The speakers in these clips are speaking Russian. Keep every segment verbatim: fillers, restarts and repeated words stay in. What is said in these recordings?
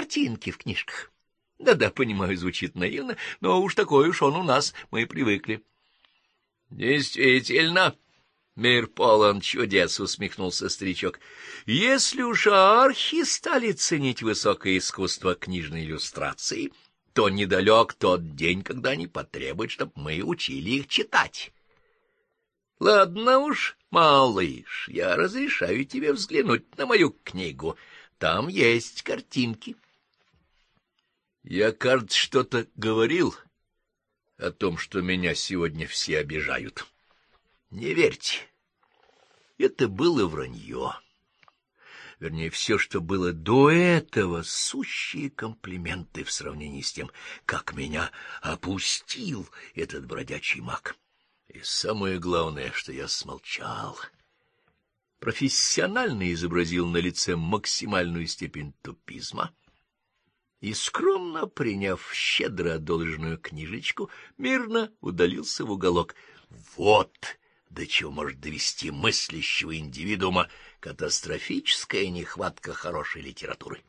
картинки в книжках. Да-да, понимаю, звучит наивно, но уж такой уж он у нас, мы привыкли. — Действительно, мир полон чудес, — усмехнулся старичок. — Если уж архи стали ценить высокое искусство книжной иллюстрации, то недалек тот день, когда они потребуют, чтобы мы учили их читать. — Ладно уж, малыш, я разрешаю тебе взглянуть на мою книгу. Там есть картинки. Я, кажется, что-то говорил о том, что меня сегодня все обижают. Не верьте, это было вранье. Вернее, все, что было до этого, сущие комплименты в сравнении с тем, как меня опустил этот бродячий маг. И самое главное, что я смолчал. Профессионально изобразил на лице максимальную степень тупизма и, скромно приняв щедро одолженную книжечку, мирно удалился в уголок. Вот до чего может довести мыслящего индивидуума катастрофическая нехватка хорошей литературы.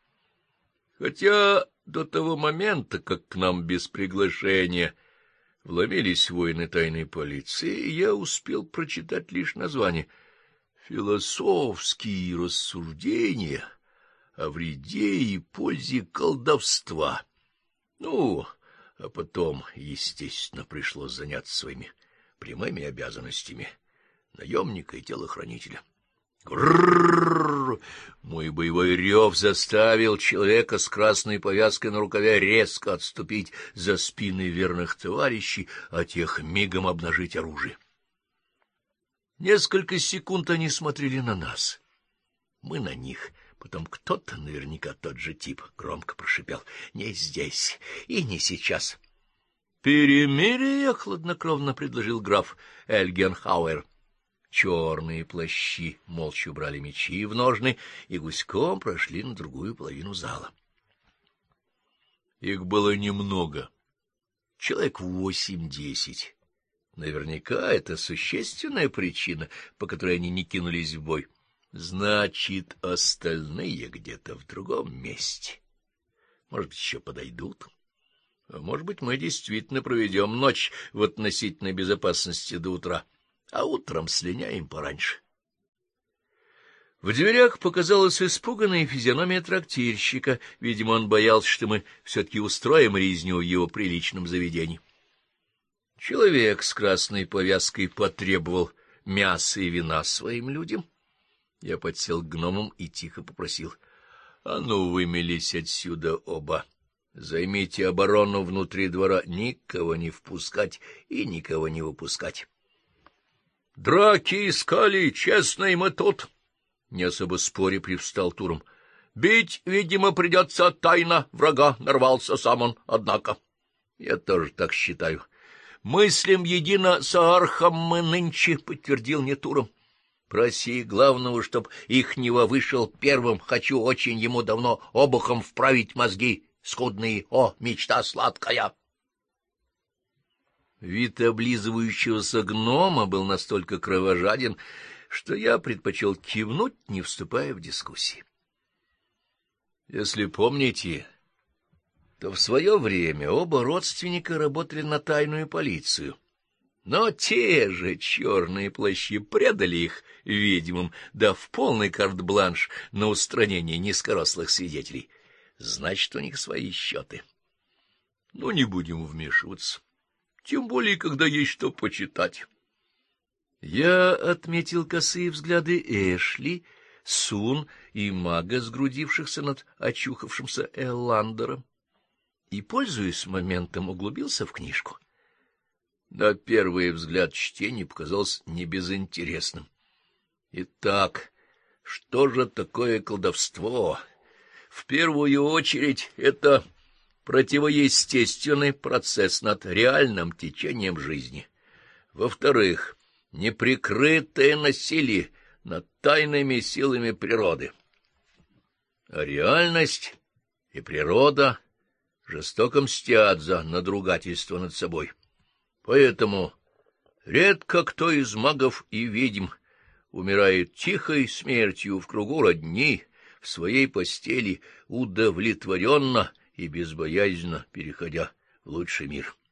Хотя до того момента, как к нам без приглашения вломились воины тайной полиции, я успел прочитать лишь название «Философские рассуждения о вреде и пользе колдовства». Ну, а потом, естественно, пришлось заняться своими прямыми обязанностями наемника и телохранителя. Гррррррр! Мой боевой рев заставил человека с красной повязкой на рукаве резко отступить за спины верных товарищей, а тех мигом обнажить оружие. Несколько секунд они смотрели на нас. Мы на них. Потом кто-то, наверняка тот же тип, громко прошипел: «Не здесь и не сейчас». «Перемирие», — хладнокровно предложил граф Эльгенхауэр. Черные плащи молча убрали мечи в ножны и гуськом прошли на другую половину зала. Их было немного, человек восемь-десять. Наверняка это существенная причина, по которой они не кинулись в бой. Значит, остальные где-то в другом месте. Может, еще подойдут. А может быть, мы действительно проведем ночь в относительной безопасности до утра, а утром слиняем пораньше. В дверях показалась испуганная физиономия трактирщика. Видимо, он боялся, что мы все-таки устроим резню в его приличном заведении. Человек с красной повязкой потребовал мяса и вина своим людям. Я подсел к гномам и тихо попросил: — А ну, вымелись отсюда оба. Займите оборону внутри двора, никого не впускать и никого не выпускать. — Драки искали, честно, и мы тут. Не особо споря привстал Туром. — Бить, видимо, придется тайно, врага нарвался сам он, однако. Я тоже так считаю. Мыслим едино с Аархом мы нынче, — подтвердил мне Туром. Проси главного, чтоб ихнего вышел первым. Хочу очень ему давно обухом вправить мозги скудные. О, мечта сладкая! Вид облизывающегося гнома был настолько кровожаден, что я предпочел кивнуть, не вступая в дискуссии. Если помните, то в свое время оба родственника работали на тайную полицию. Но те же черные плащи предали их ведьмам, дав полный карт-бланш на устранение низкорослых свидетелей. Значит, у них свои счеты. Ну, не будем вмешиваться. Тем более, когда есть что почитать. Я отметил косые взгляды Эшли, Сун и мага, сгрудившихся над очухавшимся Элландером, и, пользуясь моментом, углубился в книжку. На первый взгляд чтение показалось небезынтересным. Итак, что же такое колдовство? В первую очередь, это противоестественный процесс над реальным течением жизни. Во-вторых, неприкрытое насилие над тайными силами природы. А реальность и природа жестоко мстят за надругательство над собой. Поэтому редко кто из магов и ведьм умирает тихой смертью в кругу родни, в в своей постели, удовлетворенно и безбоязненно переходя в лучший мир.